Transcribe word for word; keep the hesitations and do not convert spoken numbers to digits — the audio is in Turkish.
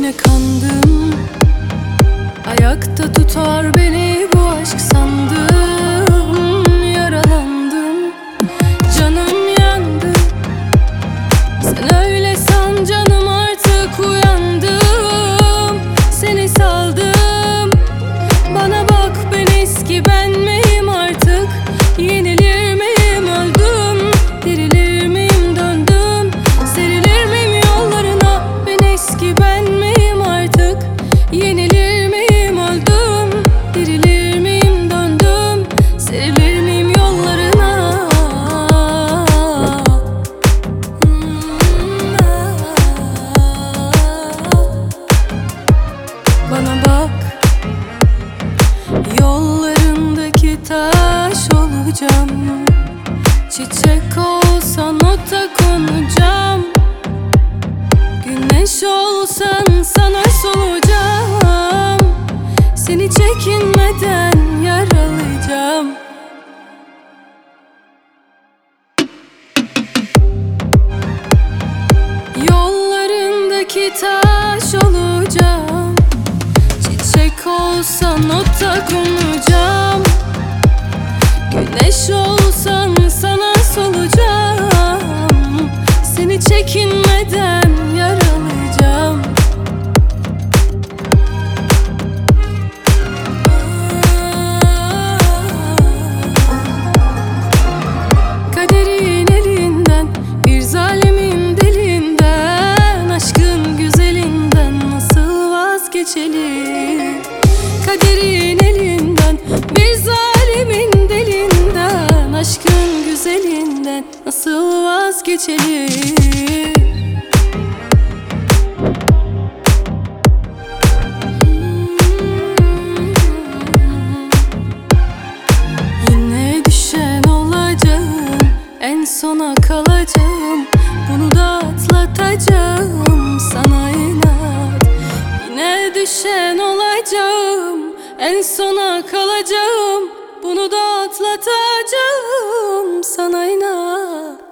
Yine kandım, ayakta tutar beni bu aşk sandım. Yaralandım, canım yandı. Sen öyle san canım, artık uyandım. Seni saldım, bana bak ben eski ben miyim artık? Yenilir miyim, öldüm? Dirilir miyim, döndüm? Serilir miyim yollarına? Ben eski ben miyim artık? Yenilir miyim, öldüm? Dirilir miyim, döndüm? Serilir miyim yollarına? Bana bak, yollarındaki taş olacağım. Çiçek olsan ota konacağım. Güneş olsan sana solacağım. Seni çekinmeden yaralayacağım. Yollarındaki taş olacağım. Çiçek olsan ota konacağım. Güneş olsan sana solacağım. Seni çekinmeden yaralayacağım. Kaderin elinden, bir zalimin dilinden, aşkın güzelinden nasıl vazgeçelim? Kaderin elinden, bir zalimin dilinden, aşkın güzelinden nasıl vazgeçelim? Yine düşen olacağım, en sona kalacağım. Bunu da atlatacağım, sana inat. Yine düşen olacağım, en sona kalacağım. Bunu da atlatacağım, sana inat.